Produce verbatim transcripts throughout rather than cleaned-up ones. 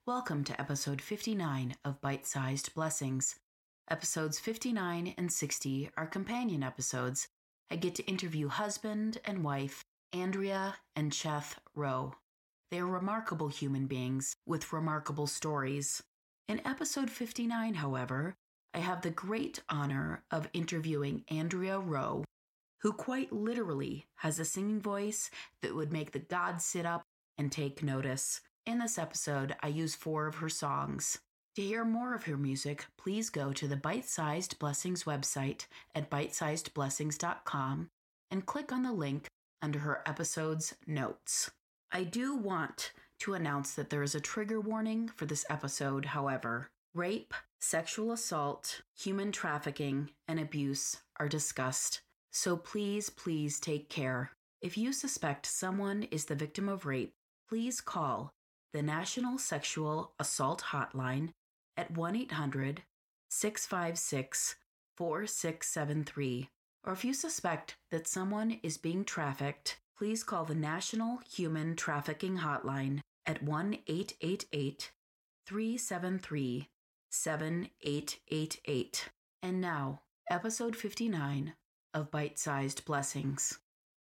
Welcome to episode fifty-nine of Bite-Sized Blessings. Episodes fifty-nine and sixty are companion episodes. I get to interview husband and wife, Andrea and Cheth Rowe. They are remarkable human beings with remarkable stories. In episode fifty-nine, however, I have the great honor of interviewing Andrea Rowe, who quite literally has a singing voice that would make the gods sit up and take notice. In this episode, I use four of her songs. To hear more of her music, please go to the Bite-Sized Blessings website at bite sized blessings dot com and click on the link under her episode's notes. I do want to announce that there is a trigger warning for this episode, however. Rape, sexual assault, human trafficking, and abuse are discussed. So please, please take care. If you suspect someone is the victim of rape, please call the National Sexual Assault Hotline at one eight hundred, six five six, four six seven three. Or if you suspect that someone is being trafficked, please call the National Human Trafficking Hotline at one eight eight eight, three seven three, seven eight eight eight. And now, episode fifty-nine of Bite-Sized Blessings.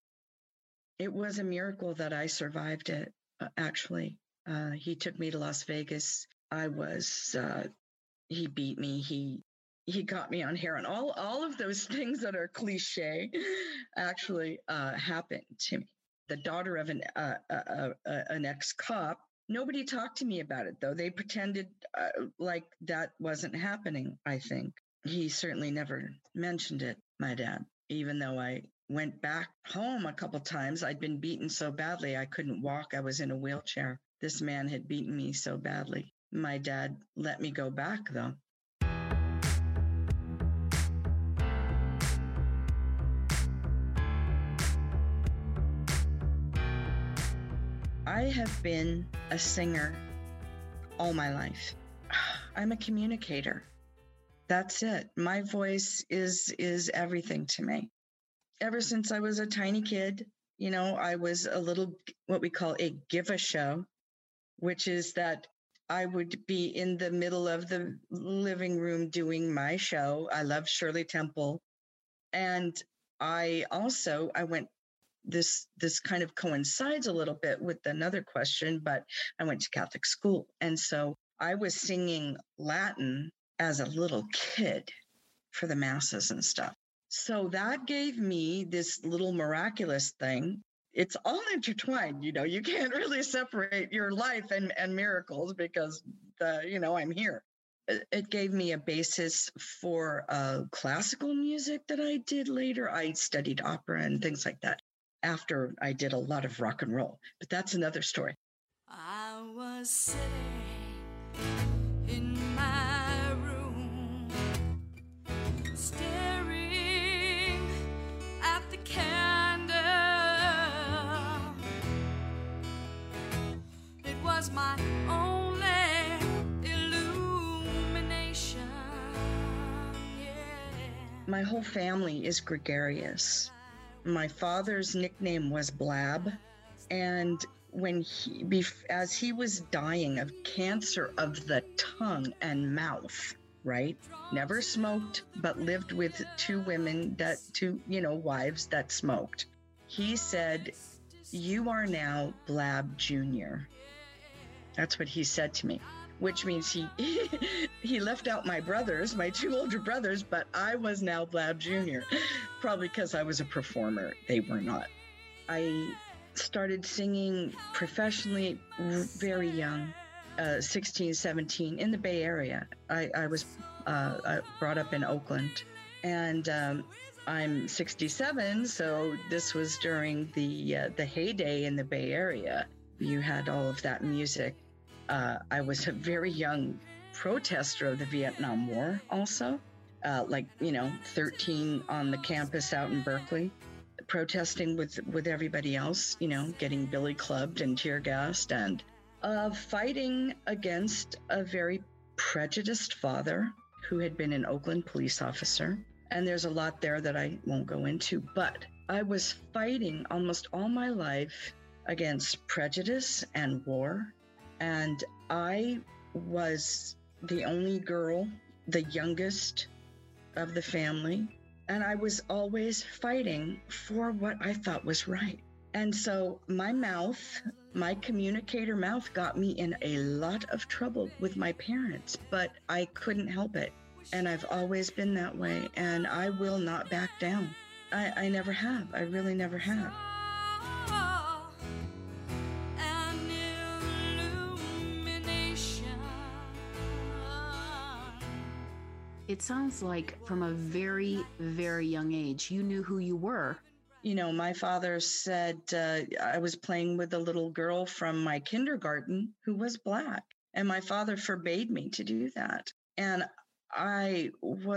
It was a miracle that I survived it, uh, actually. Uh, he took me to Las Vegas. I was, uh, he beat me. He, he got me on heroin. All, all of those things that are cliche actually, uh, happened to me. The daughter of an, uh, uh, uh, an ex-cop. Nobody talked to me about it though. They pretended, uh, like that wasn't happening. I think he certainly never mentioned it, my dad, even though I went back home a couple times. I'd been beaten so badly. I couldn't walk. I was in a wheelchair. This man had beaten me so badly. My dad let me go back, though. I have been a singer all my life. I'm a communicator. That's it. My voice is is everything to me. Ever since I was a tiny kid, you know, I was a little, what we call a give a show, which is that I would be in the middle of the living room doing my show. I love Shirley Temple. And I also, I went, this, this kind of coincides a little bit with another question, but I went to Catholic school. And so I was singing Latin as a little kid for the masses and stuff. So that gave me this little miraculous thing. It's all intertwined, you know, you can't really separate your life and, and miracles because, the, you know, I'm here. It, it gave me a basis for uh, classical music that I did later. I studied opera and things like that after I did a lot of rock and roll, but that's another story. I was sitting in my room, staring at the candle. It was my only illumination. Yeah. My whole family is gregarious. My father's nickname was Blab, and when he, as he was dying of cancer of the tongue and mouth, right? Never smoked, but lived with two women that, two, you know, wives that smoked. He said, "You are now Blab Junior" That's what he said to me, which means he, he left out my brothers, my two older brothers, but I was now Blab Junior Probably because I was a performer. They were not. I started singing professionally very young, uh, sixteen, seventeen, in the Bay Area. I, I was uh, brought up in Oakland, and um, I'm sixty-seven, so this was during the uh, the heyday in the Bay Area. You had all of that music. Uh, I was a very young protester of the Vietnam War also, uh, like, you know, thirteen on the campus out in Berkeley, protesting with, with everybody else, you know, getting billy clubbed and tear gassed and uh, fighting against a very prejudiced father who had been an Oakland police officer. And there's a lot there that I won't go into, but I was fighting almost all my life against prejudice and war And I was the only girl, the youngest of the family. And I was always fighting for what I thought was right. And so my mouth, my communicator mouth got me in a lot of trouble with my parents, but I couldn't help it. And I've always been that way, and I will not back down. I, I never have. I really never have. An illumination. It sounds like from a very, very young age, you knew who you were. You know, my father said uh, I was playing with a little girl from my kindergarten who was Black, and my father forbade me to do that. And I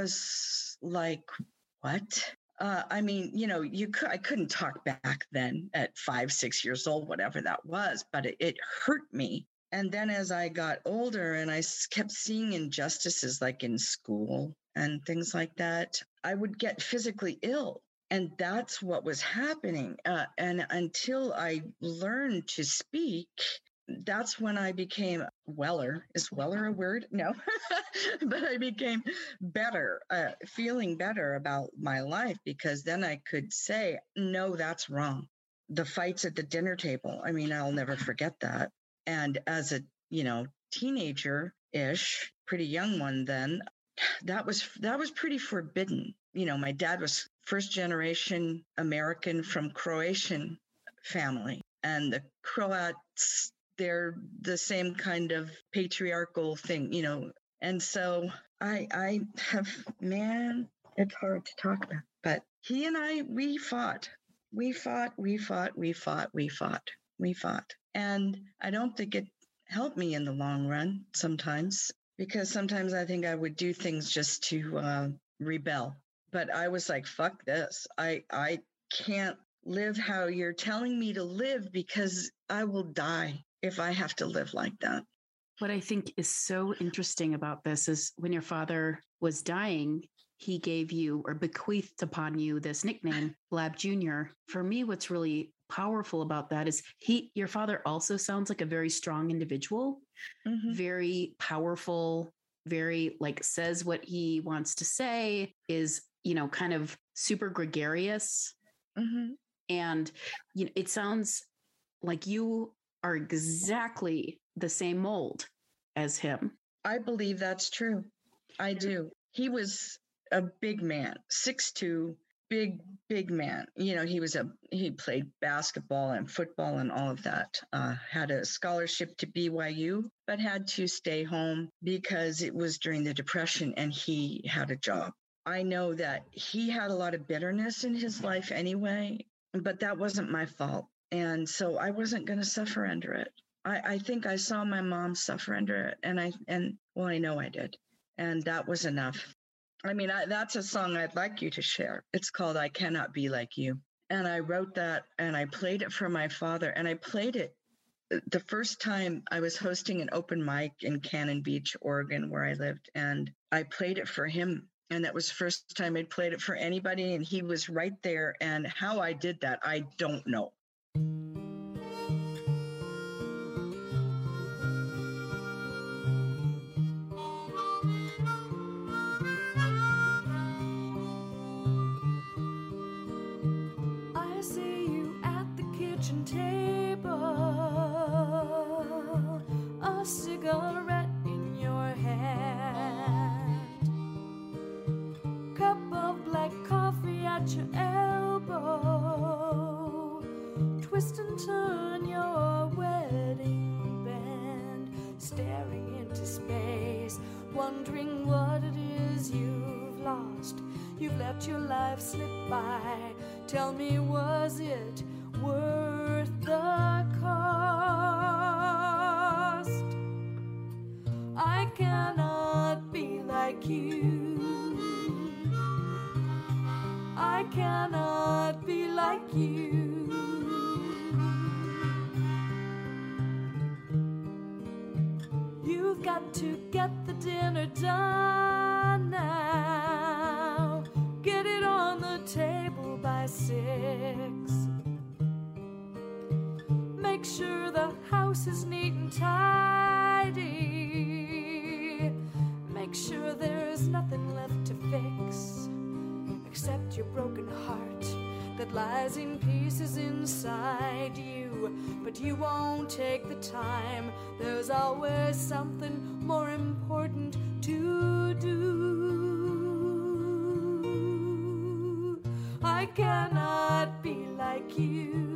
was like, what? Uh, I mean, you know, you could, I couldn't talk back then at five, six years old, whatever that was, but it, it hurt me. And then as I got older and I kept seeing injustices like in school and things like that, I would get physically ill. And that's what was happening. Uh, and until I learned to speak, that's when I became weller. Is weller a word? No. But I became better, uh, feeling better about my life, because then I could say, no, that's wrong. The fights at the dinner table, I mean, I'll never forget that. And as a, you know, teenager-ish, pretty young one then, that was that was pretty forbidden. You know, my dad was first generation American from Croatian family, and the Croats, they're the same kind of patriarchal thing, you know. And so I I have, man, it's hard to talk about. But he and I, we fought. We fought, we fought, we fought, we fought, we fought. And I don't think it helped me in the long run sometimes, because sometimes I think I would do things just to uh, rebel. But I was like, fuck this. I, I can't live how you're telling me to live, because I will die if I have to live like that. What I think is so interesting about this is when your father was dying, he gave you or bequeathed upon you this nickname, Blab Junior For me, what's really powerful about that is he, your father also sounds like a very strong individual, mm-hmm. very powerful, very like says what he wants to say, is, you know, kind of super gregarious. Mm-hmm. And, you know, it sounds like you are exactly the same mold as him. I believe that's true. I do. He was a big man, six two, big, big man. You know, he was a, he played basketball and football and all of that, uh, had a scholarship to B Y U, but had to stay home because it was during the Depression and he had a job. I know that he had a lot of bitterness in his life anyway, but that wasn't my fault. And so I wasn't going to suffer under it. I, I think I saw my mom suffer under it. And I, and well, I know I did. And that was enough. I mean, I, that's a song I'd like you to share. It's called I Cannot Be Like You. And I wrote that and I played it for my father. And I played it the first time I was hosting an open mic in Cannon Beach, Oregon, where I lived. And I played it for him. And that was the first time I'd played it for anybody. And he was right there. And how I did that, I don't know. I see you at the kitchen table, a cigarette in your hand, cup of black coffee at your elbow, twist and turn your wedding band, staring into space, wondering what it is you've lost. You've let your life slip by. Tell me, was it worth the cost? I cannot be like you. I cannot be like you. You've got to get the dinner done now. Get it on the table by six. Make Make sure the house is neat and tidy. Make sure there's nothing left to fix except your broken heart that lies in pieces inside you. But you won't take the time. There's always something more important to do. I cannot be like you.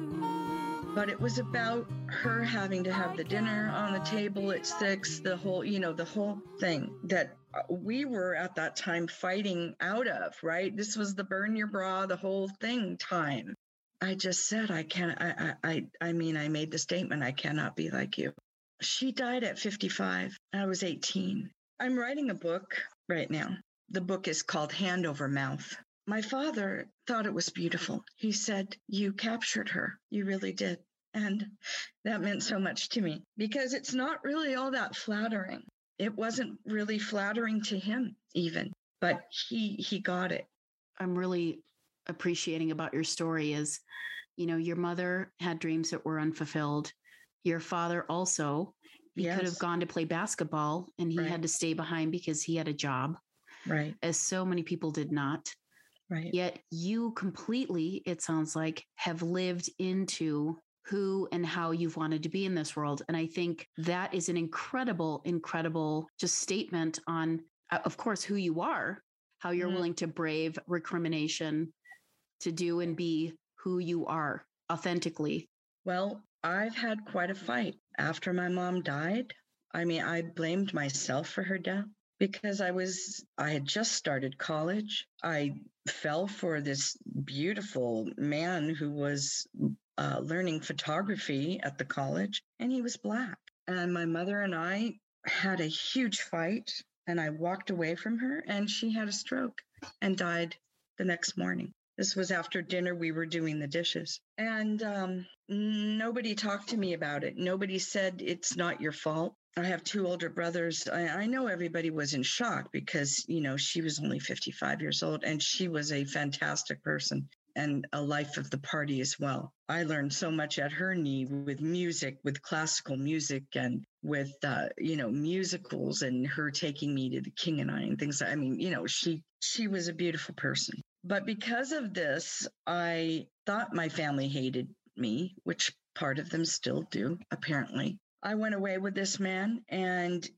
But it was about her having to have the dinner on the table at six, the whole, you know, the whole thing that we were at that time fighting out of, right? This was the burn your bra, the whole thing time. I just said, I can't, I, I, I mean, I made the statement, I cannot be like you. She died at fifty-five. I was eighteen. I'm writing a book right now. The book is called Hand Over Mouth. My father thought it was beautiful. He said, you captured her. You really did. And that meant so much to me because it's not really all that flattering. It wasn't really flattering to him even, but he he got it. I'm really appreciating about your story is, you know, your mother had dreams that were unfulfilled. Your father also, he Yes. could have gone to play basketball and he Right. had to stay behind because he had a job, Right, as so many people did not. right. Yet you completely, it sounds like, have lived into who and how you've wanted to be in this world. And I think that is an incredible, incredible just statement on, uh, of course, who you are, how you're Mhm. willing to brave recrimination to do and be who you are authentically. Well, I've had quite a fight after my mom died. I mean, I blamed myself for her death because I was, I had just started college. I fell for this beautiful man who was uh, learning photography at the college, and he was Black. And my mother and I had a huge fight, and I walked away from her, and she had a stroke and died the next morning. This was after dinner. We were doing the dishes, and um, nobody talked to me about it. Nobody said it's not your fault. I have two older brothers. I, I know everybody was in shock because, you know, she was only fifty-five years old and she was a fantastic person and a life of the party as well. I learned so much at her knee with music, with classical music and with, uh, you know, musicals and her taking me to the King and I and things. I mean, you know, she, she was a beautiful person. But because of this, I thought my family hated me, which part of them still do, apparently. I went away with this man and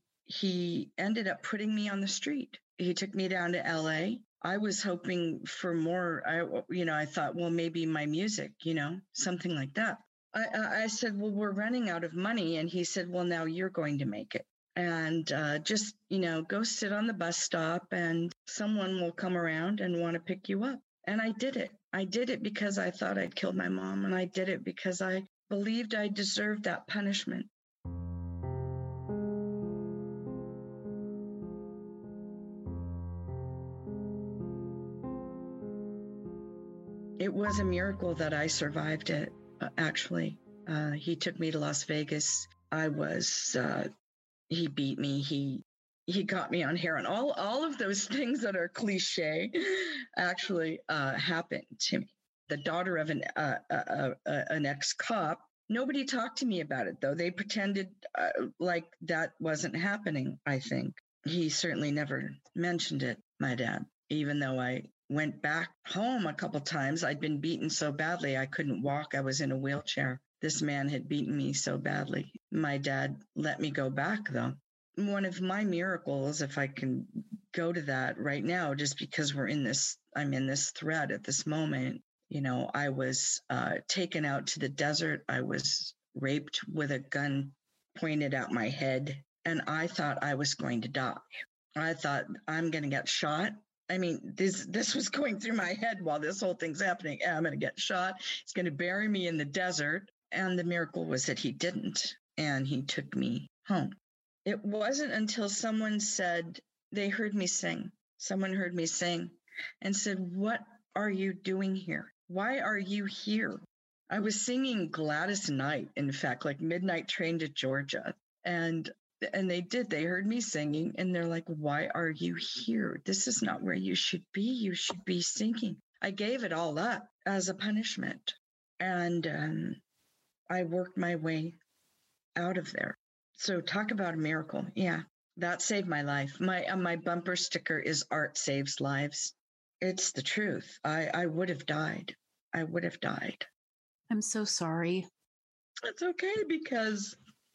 he ended up putting me on the street. He took me down to L A. I was hoping for more. I, you know, I thought, well, maybe my music, you know, something like that. I, I said, well, we're running out of money. And he said, well, now you're going to make it. And uh, just, you know, go sit on the bus stop and someone will come around and want to pick you up. And I did it. I did it because I thought I'd killed my mom. And I did it because I believed I deserved that punishment. It was a miracle that I survived it, uh, actually. Uh, he took me to Las Vegas. I was, uh, he beat me. He he got me on heroin. All, all of those things that are cliche actually uh, happened to me. The daughter of an, uh, uh, uh, an ex-cop, nobody talked to me about it, though. They pretended uh, like that wasn't happening, I think. He certainly never mentioned it, my dad, even though I went back home a couple times. I'd been beaten so badly I couldn't walk. I was in a wheelchair. This man had beaten me so badly. My dad let me go back, though. One of my miracles, if I can go to that right now, just because we're in this, I'm in this thread at this moment. You know, I was uh, taken out to the desert. I was raped with a gun pointed at my head, and I thought I was going to die. I thought I'm going to get shot. I mean, this this was going through my head while this whole thing's happening. I'm going to get shot. He's going to bury me in the desert. And the miracle was that he didn't. And he took me home. It wasn't until someone said, they heard me sing. Someone heard me sing and said, what are you doing here? Why are you here? I was singing Gladys Knight, in fact, like Midnight Train to Georgia. And And they did. They heard me singing and they're like, why are you here? This is not where you should be. You should be singing. I gave it all up as a punishment. And um, I worked my way out of there. So talk about a miracle. Yeah, that saved my life. My uh, my bumper sticker is "Art saves lives." It's the truth. I, I would have died. I would have died. I'm so sorry. It's okay because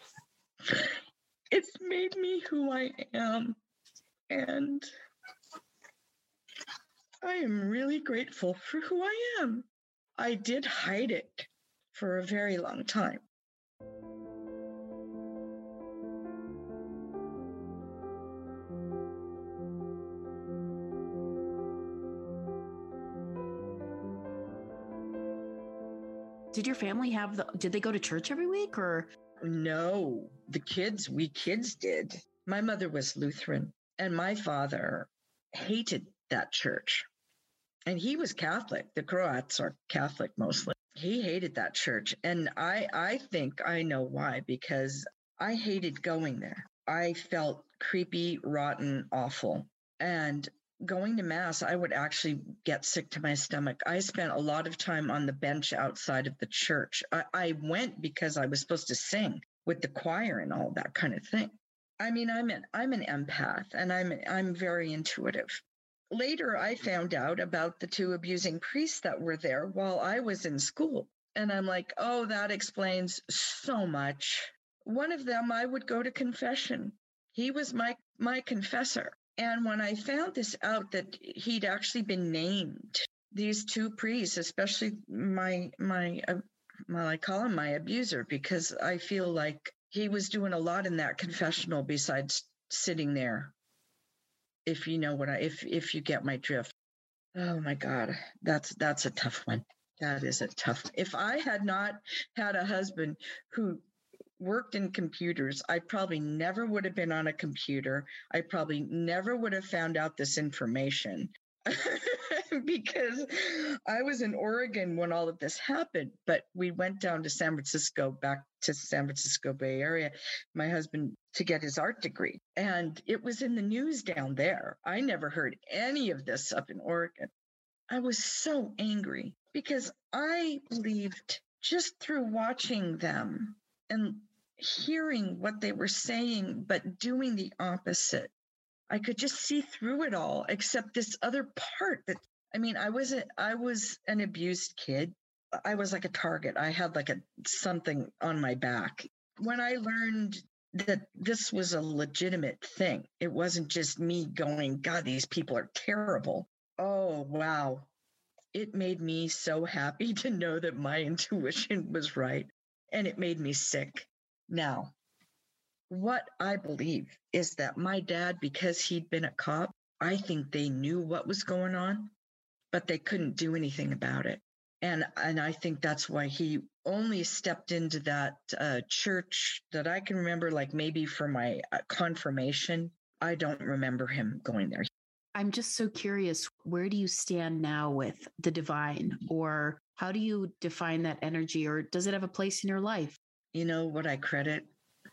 it's made me who I am. And I am really grateful for who I am. I did hide it for a very long time. Did your family have the, did they go to church every week or? No, the kids, we kids did. My mother was Lutheran and my father hated that church. And he was Catholic. The Croats are Catholic mostly. He hated that church. And I, I think I know why, because I hated going there. I felt creepy, rotten, awful. And going to Mass, I would actually get sick to my stomach. I spent a lot of time on the bench outside of the church. I, I went because I was supposed to sing with the choir and all that kind of thing. I mean, I'm an I'm an empath and I'm I'm very intuitive. Later, I found out about the two abusing priests that were there while I was in school. And I'm like, oh, that explains so much. One of them, I would go to confession. He was my my confessor. And when I found this out that he'd actually been named, these two priests, especially my, my, uh, well, I call him my abuser because I feel like he was doing a lot in that confessional besides sitting there. If you know what I, if, if you get my drift. Oh my God, that's, that's a tough one. That is a tough, if I had not had a husband who worked in computers, I probably never would have been on a computer. I probably never would have found out this information because I was in Oregon when all of this happened, but we went down to San Francisco, back to San Francisco Bay Area, my husband to get his art degree. And it was in the news down there. I never heard any of this up in Oregon. I was so angry because I believed just through watching them and hearing what they were saying, but doing the opposite. I could just see through it all, except this other part that, I mean, I was, a, I was an abused kid. I was like a target. I had like a something on my back. When I learned that this was a legitimate thing, it wasn't just me going, God, these people are terrible. Oh, wow. It made me so happy to know that my intuition was right. And it made me sick. Now, what I believe is that my dad, because he'd been a cop, I think they knew what was going on, but they couldn't do anything about it. And and I think that's why he only stepped into that uh, church that I can remember, like maybe for my uh, confirmation. I don't remember him going there. I'm just so curious, where do you stand now with the divine, or how do you define that energy, or does it have a place in your life? You know what I credit?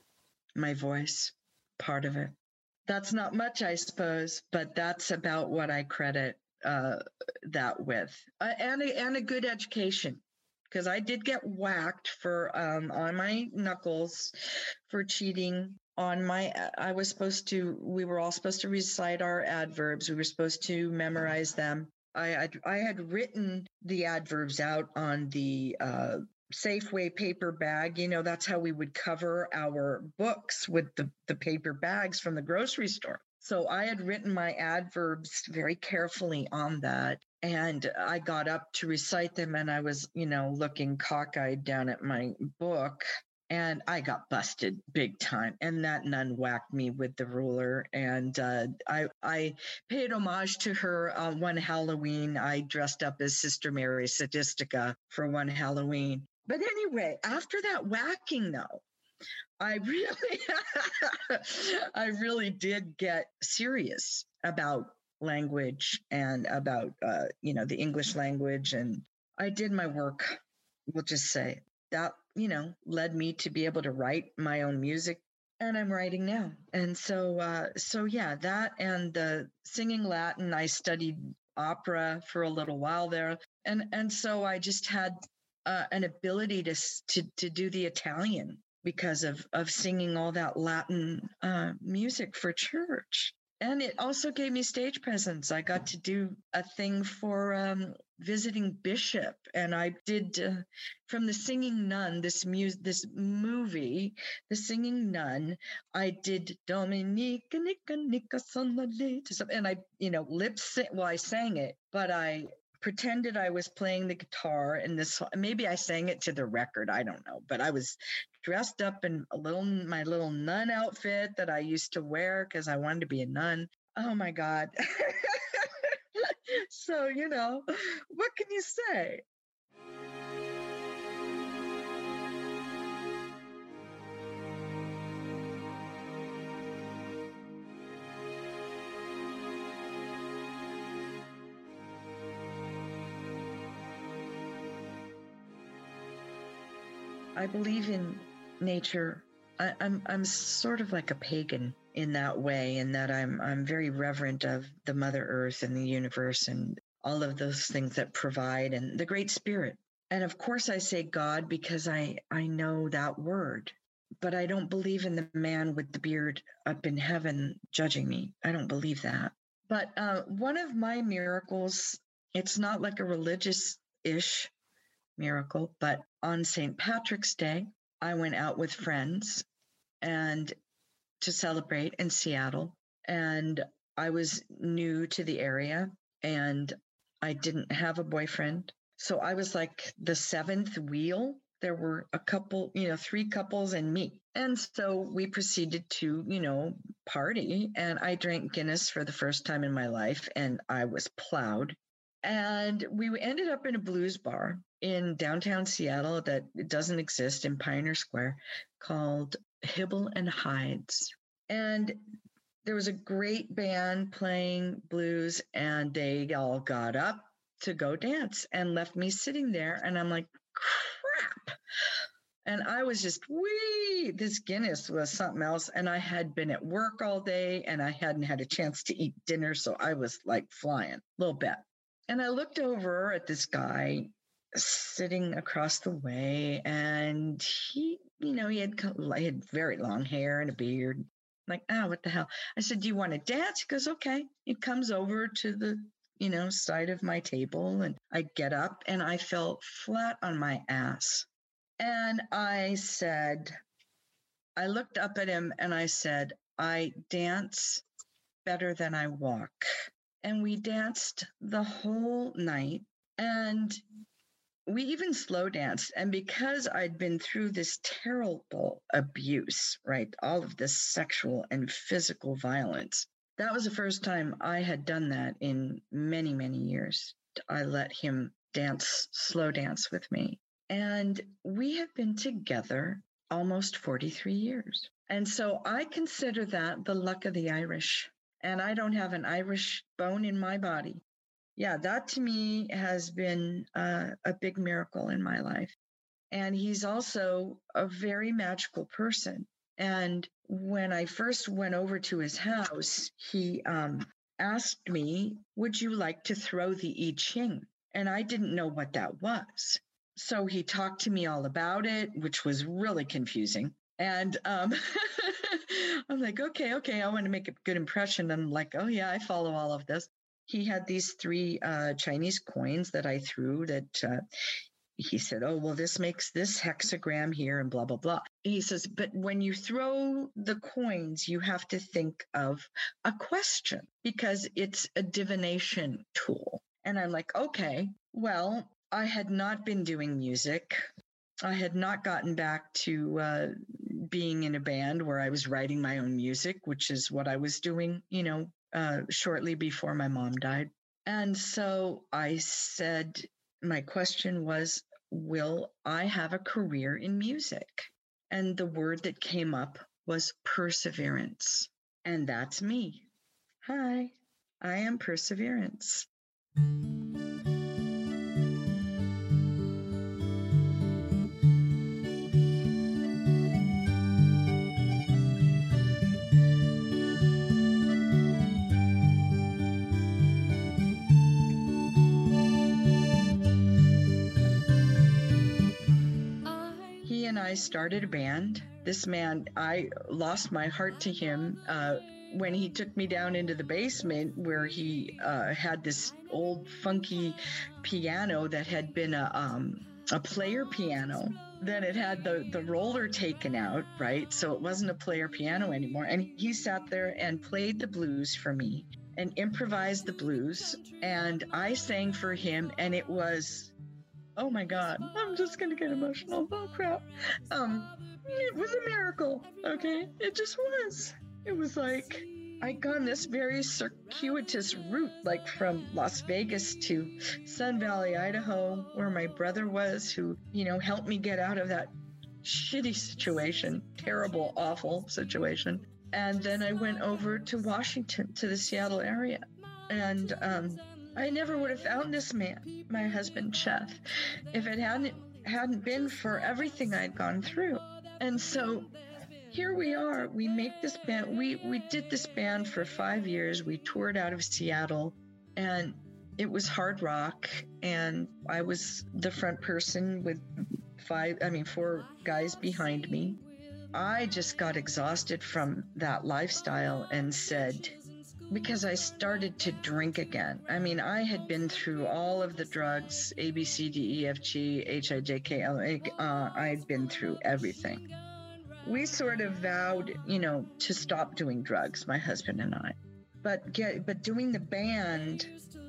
My voice, part of it. That's not much, I suppose, but that's about what I credit uh, that with. Uh, and, a, and a good education, because I did get whacked for um, on my knuckles for cheating on my, I was supposed to, we were all supposed to recite our adverbs. We were supposed to memorize them. I had, I had written the adverbs out on the uh, Safeway paper bag. You know, that's how we would cover our books, with the, the paper bags from the grocery store. So I had written my adverbs very carefully on that. And I got up to recite them and I was, you know, looking cockeyed down at my book. And I got busted big time. And that nun whacked me with the ruler. And uh, I, I paid homage to her on one Halloween. I dressed up as Sister Mary Sadistica for one Halloween. But anyway, after that whacking, though, I really, I really did get serious about language and about, uh, you know, the English language. And I did my work, we'll just say. That, you know, led me to be able to write my own music, and I'm writing now. And so, uh, so yeah, that and uh, singing Latin. I studied opera for a little while there, and and so I just had uh, an ability to, to to do the Italian because of of singing all that Latin uh, music for church. And it also gave me stage presence. I got to do a thing for um, visiting Bishop, and I did uh, from The Singing Nun, this mu- this movie, The Singing Nun. I did Dominica, Nica, Nica, and I, you know, lip sync. Well, I sang it, but I pretended I was playing the guitar, and this maybe I sang it to the record. I don't know, but I was dressed up in a little my little nun outfit that I used to wear because I wanted to be a nun. Oh my God. So, you know, what can you say? I believe in nature. I, I'm I'm sort of like a pagan in that way, in that I'm I'm very reverent of the Mother Earth and the universe and all of those things that provide, and the Great Spirit. And of course I say God because I, I know that word, but I don't believe in the man with the beard up in heaven judging me. I don't believe that. But uh, one of my miracles, it's not like a religious-ish miracle, but on Saint Patrick's Day, I went out with friends and to celebrate in Seattle, and I was new to the area and I didn't have a boyfriend. So I was like the seventh wheel. There were a couple, you know, three couples and me. And so we proceeded to, you know, party, and I drank Guinness for the first time in my life, and I was plowed. And we ended up in a blues bar in downtown Seattle that doesn't exist, in Pioneer Square, called Hibble and Hyde's. And there was a great band playing blues, and they all got up to go dance and left me sitting there. And I'm like, crap. And I was just, wee, this Guinness was something else. And I had been at work all day and I hadn't had a chance to eat dinner. So I was like flying a little bit. And I looked over at this guy sitting across the way, and he, you know, he had, he had very long hair and a beard. I'm like, oh, what the hell? I said, do you want to dance? He goes, okay. He comes over to the, you know, side of my table, and I get up and I fell flat on my ass. And I said, I looked up at him and I said, I dance better than I walk. And we danced the whole night, and we even slow danced. And because I'd been through this terrible abuse, right, all of this sexual and physical violence, that was the first time I had done that in many, many years. I let him dance, slow dance with me. And we have been together almost forty-three years. And so I consider that the luck of the Irish. And I don't have an Irish bone in my body. Yeah, that to me has been uh, a big miracle in my life. And he's also a very magical person. And when I first went over to his house, he um, asked me, would you like to throw the I Ching? And I didn't know what that was. So he talked to me all about it, which was really confusing. And um, I'm like, okay, okay, I want to make a good impression. I'm like, oh yeah, I follow all of this. He had these three uh, Chinese coins that I threw that uh, he said, oh, well, this makes this hexagram here and blah, blah, blah. He says, but when you throw the coins, you have to think of a question because it's a divination tool. And I'm like, okay, well, I had not been doing music. I had not gotten back to uh, being in a band where I was writing my own music, which is what I was doing, you know, uh, shortly before my mom died. And so I said, my question was, will I have a career in music? And the word that came up was perseverance. And that's me. Hi, I am Perseverance. I started a band. This man, I lost my heart to him uh, when he took me down into the basement where he uh, had this old funky piano that had been a um, a player piano. Then it had the, the roller taken out, right? So it wasn't a player piano anymore. And he sat there and played the blues for me and improvised the blues. And I sang for him, and it was, oh my God, I'm just going to get emotional. Oh, crap. Um, it was a miracle, okay? It just was. It was like I'd gone this very circuitous route, like from Las Vegas to Sun Valley, Idaho, where my brother was, who, you know, helped me get out of that shitty situation, terrible, awful situation. And then I went over to Washington, to the Seattle area. And um, I never would have found this man, my husband, Chef, if it hadn't hadn't been for everything I'd gone through. And so here we are. We make this band. We, we did this band for five years. We toured out of Seattle, and it was hard rock. And I was the front person with five, I mean, four guys behind me. I just got exhausted from that lifestyle and said, because I started to drink again. I mean, I had been through all of the drugs, A, B, C, D, E, F, G, H, I, J, K, L, M, N, uh, I'd been through everything. We sort of vowed, you know, to stop doing drugs, my husband and I. But get, but doing the band,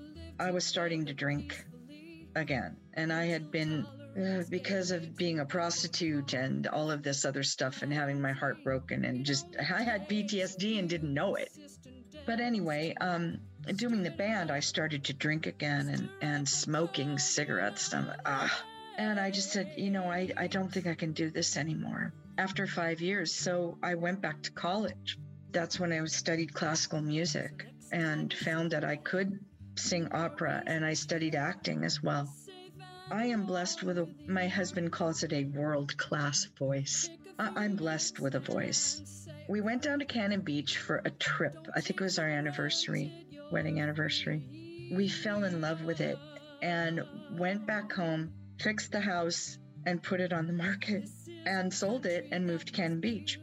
I was starting to drink again. And I had been, uh, because of being a prostitute and all of this other stuff and having my heart broken, and just, I had P T S D and didn't know it. But anyway, um, doing the band, I started to drink again and, and smoking cigarettes. And, ah, and I just said, you know, I, I don't think I can do this anymore. After five years, so I went back to college. That's when I studied classical music and found that I could sing opera, and I studied acting as well. I am blessed with a, my husband calls it a world-class voice. I, I'm blessed with a voice. We went down to Cannon Beach for a trip. I think it was our anniversary, wedding anniversary. We fell in love with it and went back home, fixed the house, and put it on the market and sold it and moved to Cannon Beach.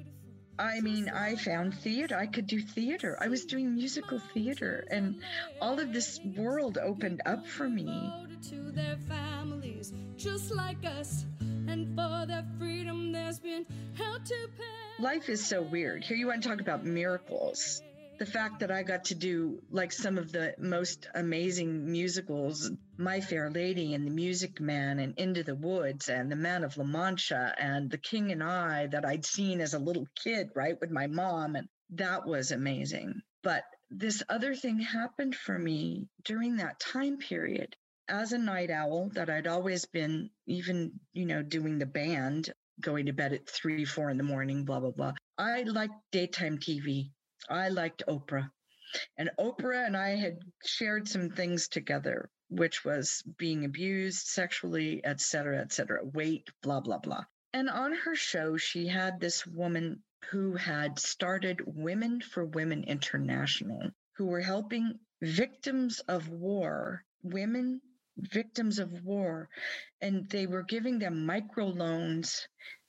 I mean, I found theater. I could do theater. I was doing musical theater, and all of this world opened up for me. To their families, just like us, and for their freedom, there's been hell to pay. Life is so weird. Here you want to talk about miracles. The fact that I got to do like some of the most amazing musicals, My Fair Lady and The Music Man and Into the Woods and The Man of La Mancha and The King and I, that I'd seen as a little kid, right, with my mom. And that was amazing. But this other thing happened for me during that time period. As a night owl that I'd always been, even, you know, doing the band, going to bed at three, four in the morning, blah, blah, blah. I liked daytime T V. I liked Oprah, and Oprah and I had shared some things together, which was being abused sexually, et cetera, et cetera, weight, blah, blah, blah. And on her show, she had this woman who had started Women for Women International, who were helping victims of war, women victims of war, and they were giving them microloans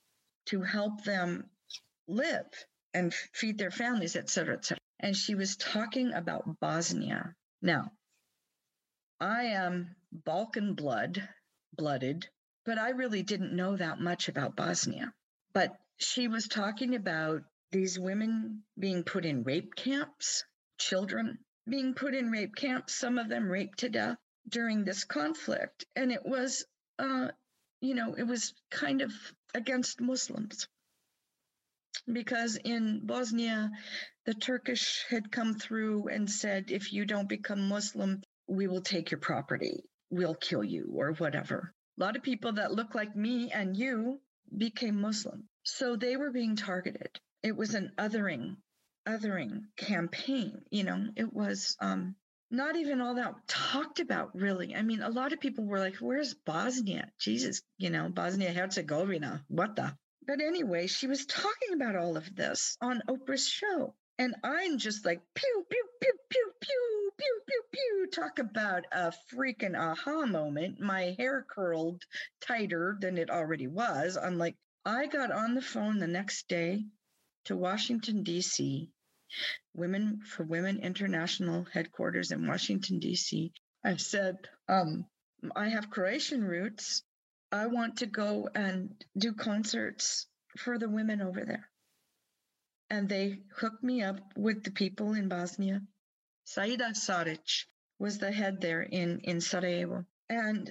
to help them live and feed their families, et cetera, et cetera. And she was talking about Bosnia. Now, I am Balkan blood, blooded, but I really didn't know that much about Bosnia. But she was talking about these women being put in rape camps, children being put in rape camps, some of them raped to death during this conflict. And it was, uh, you know, it was kind of against Muslims. Because in Bosnia, the Turkish had come through and said, if you don't become Muslim, we will take your property. We'll kill you or whatever. A lot of people that look like me and you became Muslim. So they were being targeted. It was an othering, othering campaign. You know, it was um, not even all that talked about, really. I mean, a lot of people were like, where's Bosnia? Jesus, you know, Bosnia-Herzegovina, what the? But anyway, she was talking about all of this on Oprah's show. And I'm just like, pew, pew, pew, pew, pew, pew, pew, pew. Talk about a freaking aha moment. My hair curled tighter than it already was. I'm like, I got on the phone the next day to Washington, D C, Women for Women International headquarters in Washington, D C. I said, um, I have Croatian roots. I want to go and do concerts for the women over there. And they hooked me up with the people in Bosnia. Saida Saric was the head there in, in Sarajevo. And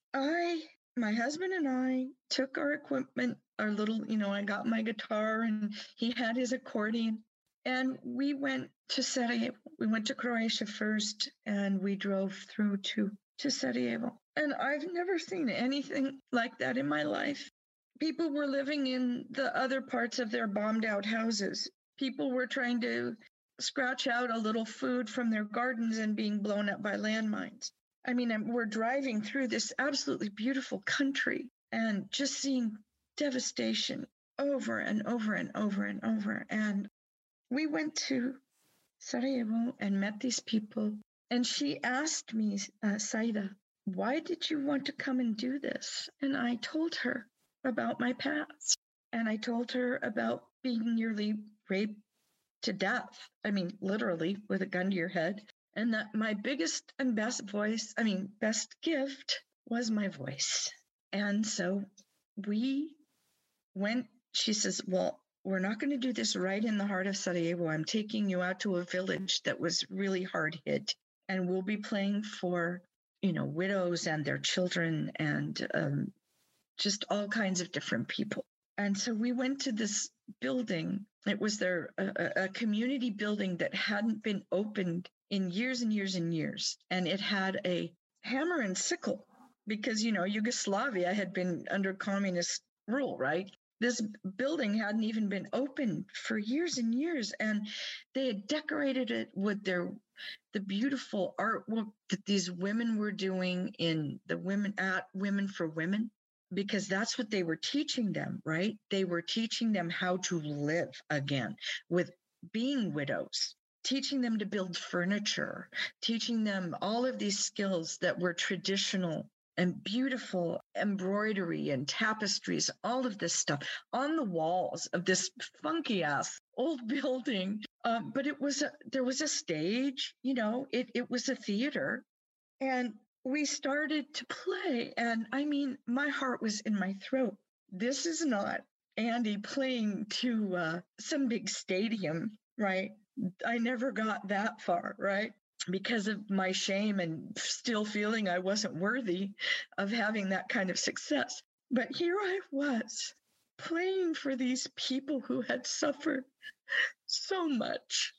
I, my husband and I took our equipment, our little, you know, I got my guitar and he had his accordion. And we went to Sarajevo. We went to Croatia first and we drove through to, to Sarajevo. And I've never seen anything like that in my life. People were living in the other parts of their bombed out houses. People were trying to scratch out a little food from their gardens and being blown up by landmines. I mean, we're driving through this absolutely beautiful country and just seeing devastation over and over and over and over. And we went to Sarajevo and met these people. And she asked me, uh, Saida, why did you want to come and do this? And I told her about my past. And I told her about being nearly raped to death. I mean, literally with a gun to your head. And that my biggest and best voice, I mean, best gift was my voice. And so we went, she says, well, we're not going to do this right in the heart of Sarajevo. I'm taking you out to a village that was really hard hit. And we'll be playing for, you know, widows and their children and um, just all kinds of different people. And so we went to this building. It was their a, a community building that hadn't been opened in years and years and years. And it had a hammer and sickle because, you know, Yugoslavia had been under communist rule, right? This building hadn't even been opened for years and years. And they had decorated it with their the beautiful artwork that these women were doing in the women at Women for Women, because that's what they were teaching them, right? They were teaching them how to live again with being widows, teaching them to build furniture, teaching them all of these skills that were traditional and beautiful embroidery and tapestries, all of this stuff on the walls of this funky ass old building. Um, but it was, a, there was a stage, you know, it, it was a theater. And we started to play. And I mean, my heart was in my throat. This is not Andy playing to uh, some big stadium, right? I never got that far, right? Because of my shame and still feeling I wasn't worthy of having that kind of success. But here I was playing for these people who had suffered so much.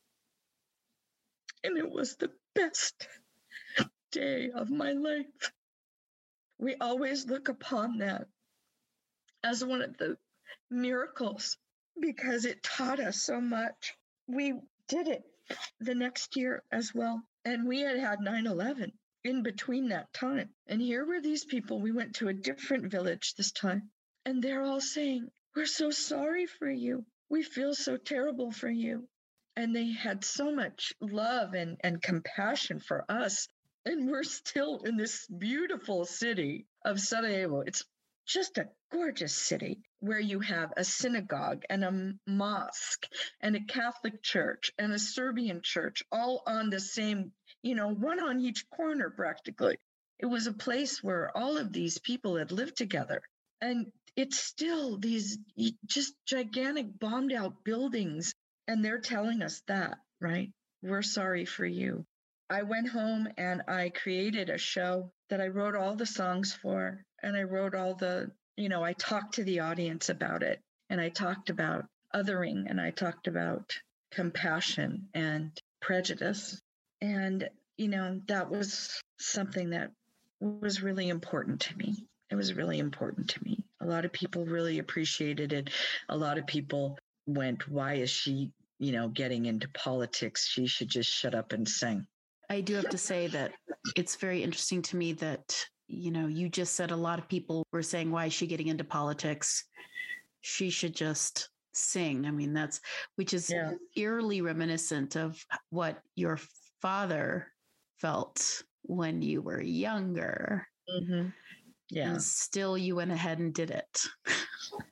And it was the best day of my life. We always look upon that as one of the miracles because it taught us so much. We did it the next year as well. And we had had nine eleven in between that time. And here were these people. We went to a different village this time. And they're all saying, we're so sorry for you. We feel so terrible for you. And they had so much love and, and compassion for us. And we're still in this beautiful city of Sarajevo. It's just a gorgeous city where you have a synagogue and a mosque and a Catholic church and a Serbian church all on the same, you know, one on each corner practically. It was a place where all of these people had lived together. And it's still these just gigantic bombed out buildings. And they're telling us that, right? We're sorry for you. I went home and I created a show that I wrote all the songs for. And I wrote all the, you know, I talked to the audience about it. And I talked about othering and I talked about compassion and prejudice. And, you know, that was something that was really important to me. It was really important to me. A lot of people really appreciated it. A lot of people went, why is she, you know, getting into politics? She should just shut up and sing. I do have to say that it's very interesting to me that, you know, you just said a lot of people were saying, why is she getting into politics? She should just sing. I mean, that's, which is yeah. eerily reminiscent of what your father felt when you were younger. Mm-hmm. Yeah. And still you went ahead and did it.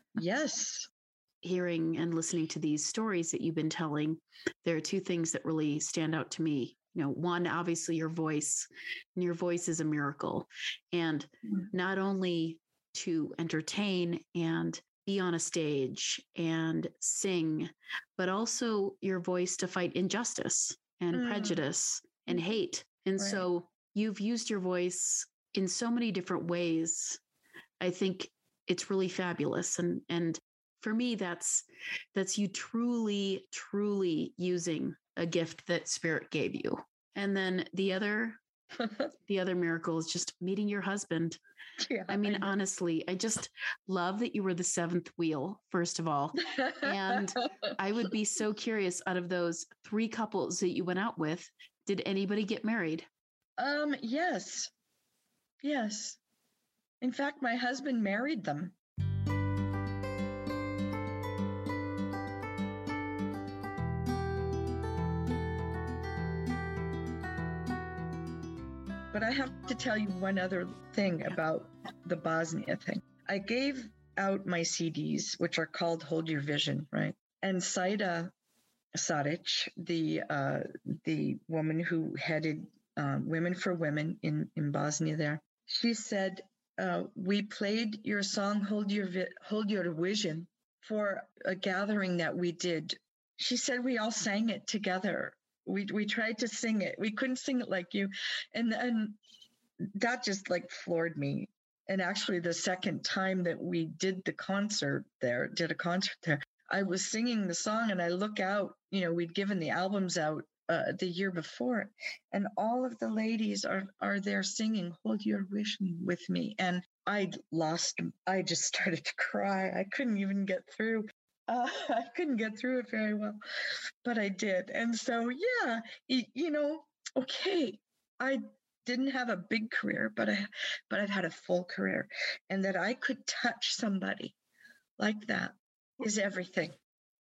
Yes. Hearing and listening to these stories that you've been telling, there are two things that really stand out to me. You know, one, obviously your voice, and your voice is a miracle. And not only to entertain and be on a stage and sing, but also your voice to fight injustice and mm. prejudice and hate. And right. so you've used your voice in so many different ways. I think it's really fabulous. And, and for me, that's, that's you truly, truly using a gift that Spirit gave you. And then the other, the other miracle is just meeting your husband. Yeah, I mean, I honestly, I just love that you were the seventh wheel, first of all. And I would be so curious, out of those three couples that you went out with, did anybody get married? Um, yes. Yes. In fact, my husband married them. But I have to tell you one other thing about the Bosnia thing. I gave out my C Ds, which are called Hold Your Vision, right? And Saida Sadic, the uh, the woman who headed um, Women for Women in, in Bosnia there, she said, uh, we played your song, Hold Your Vi- Hold Your Vision, for a gathering that we did. She said we all sang it together. We we tried to sing it. We couldn't sing it like you. And and that just like floored me. And actually the second time that we did the concert there, did a concert there, I was singing the song and I look out, you know, we'd given the albums out uh, the year before, and all of the ladies are, are there singing Hold Your Vision with me. And I lost, I just started to cry. I couldn't even get through. Uh, I couldn't get through it very well, but I did. And so, yeah, you, you know, okay, I didn't have a big career, but I, but I've had a full career, and that I could touch somebody like that is everything,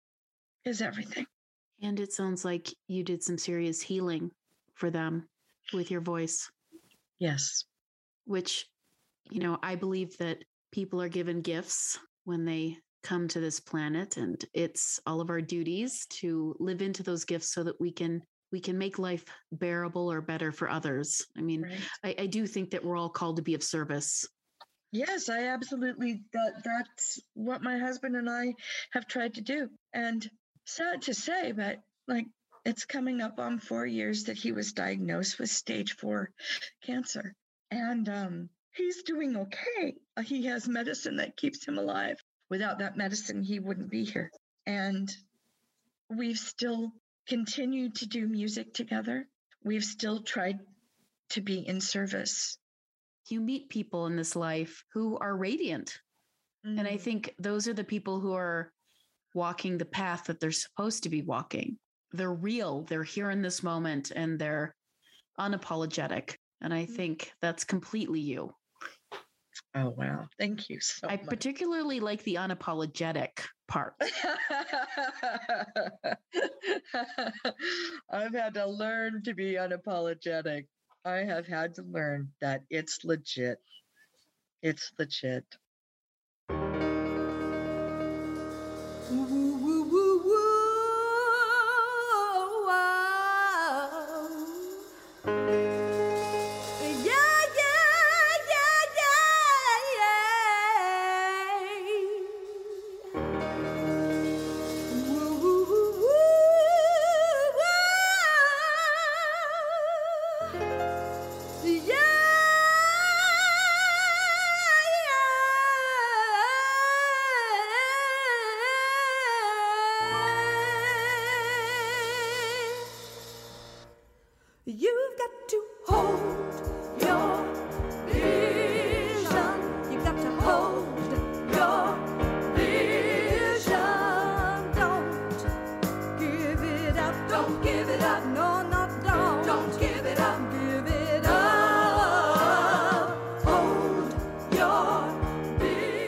is everything. And it sounds like you did some serious healing for them with your voice. Yes. Which, you know, I believe that people are given gifts when they come to this planet, and it's all of our duties to live into those gifts so that we can we can make life bearable or better for others. I mean, right. I, I do think that we're all called to be of service. Yes, I absolutely, that that's what my husband and I have tried to do. And sad to say, but like it's coming up on four years that he was diagnosed with stage four cancer. And um, he's doing okay. He has medicine that keeps him alive. Without that medicine, he wouldn't be here. And we've still continued to do music together. We've still tried to be in service. You meet people in this life who are radiant. Mm. And I think those are the people who are walking the path that they're supposed to be walking. They're real. They're here in this moment, and they're unapologetic. And I think that's completely you. Oh, wow. Thank you so I much. particularly like the unapologetic part. I've had to learn to be unapologetic. I have had to learn that it's legit. It's legit.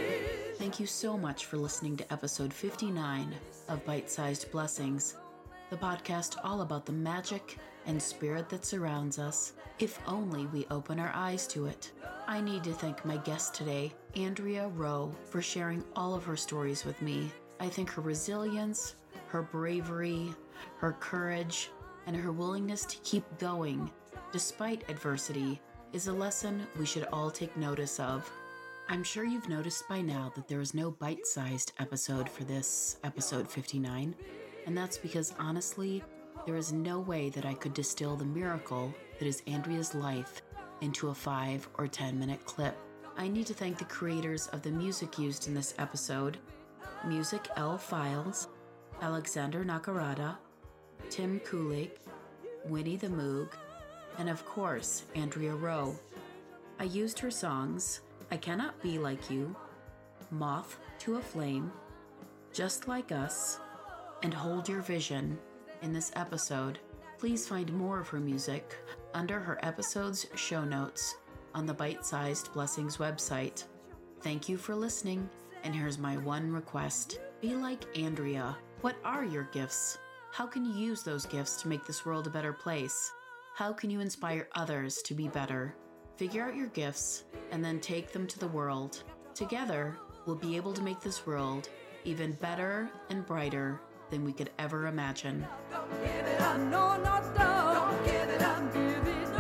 Thank you so much for listening to episode fifty-nine of Bite-Sized Blessings. the podcast all about the magic and spirit that surrounds us, if only we open our eyes to it. I need to thank my guest today, Andrea Rowe, for sharing all of her stories with me. I think her resilience, her bravery, her courage, and her willingness to keep going despite adversity is a lesson we should all take notice of. I'm sure you've noticed by now that there is no bite-sized episode for this episode fifty-nine, and that's because honestly, there is no way that I could distill the miracle that is Andrea's life into a five or ten minute clip. I need to thank the creators of the music used in this episode, Music L Files, Alexander Nakarada, Tim Kulik, Winnie the Moog, and of course, Andrea Rowe. I used her songs, I Cannot Be Like You, Moth to a Flame, Just Like Us, and Hold Your Vision in this episode. Please find more of her music under her episode's show notes on the Bite-Sized Blessings website. Thank you for listening, and here's my one request. Be like Andrea. What are your gifts? How can you use those gifts to make this world a better place? How can you inspire others to be better? Figure out your gifts and then take them to the world. Together, we'll be able to make this world even better and brighter than we could ever imagine. Don't give it up, no, no, don't. Don't give it up, give it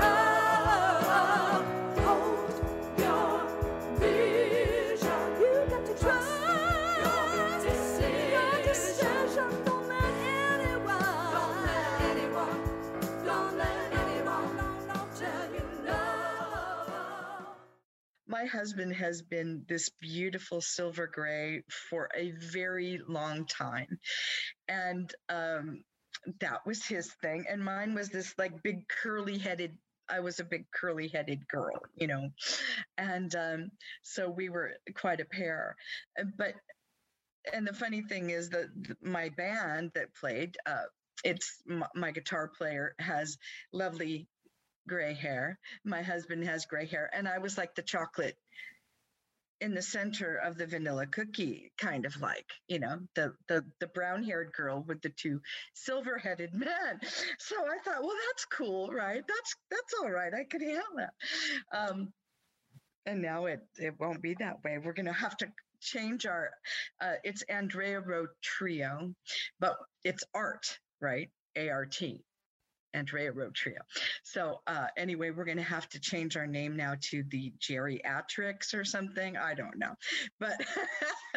up. Hold your vision. You got to trust your decision. Your decision. Don't let anyone, don't let anyone, don't let anyone, no, no, tell you no. My husband has been this beautiful silver gray for a very long time. And um, that was his thing. And mine was this like big curly headed, I was a big curly headed girl, you know. And um, so we were quite a pair. But, and the funny thing is that my band that played, uh, it's my, my guitar player has lovely gray hair. My husband has gray hair. And I was like the chocolate in the center of the vanilla cookie, kind of like, you know, the the the brown-haired girl with the two silver-headed men. So I thought, well, that's cool, right? That's that's all right. I could handle that. Um, and now it it won't be that way. We're going to have to change our. Uh, it's Andrea Rowe Trio, but it's art, right? A R T. Andrea Rowe Trio. So uh, anyway, we're going to have to change our name now to the Geriatrics or something. I don't know. But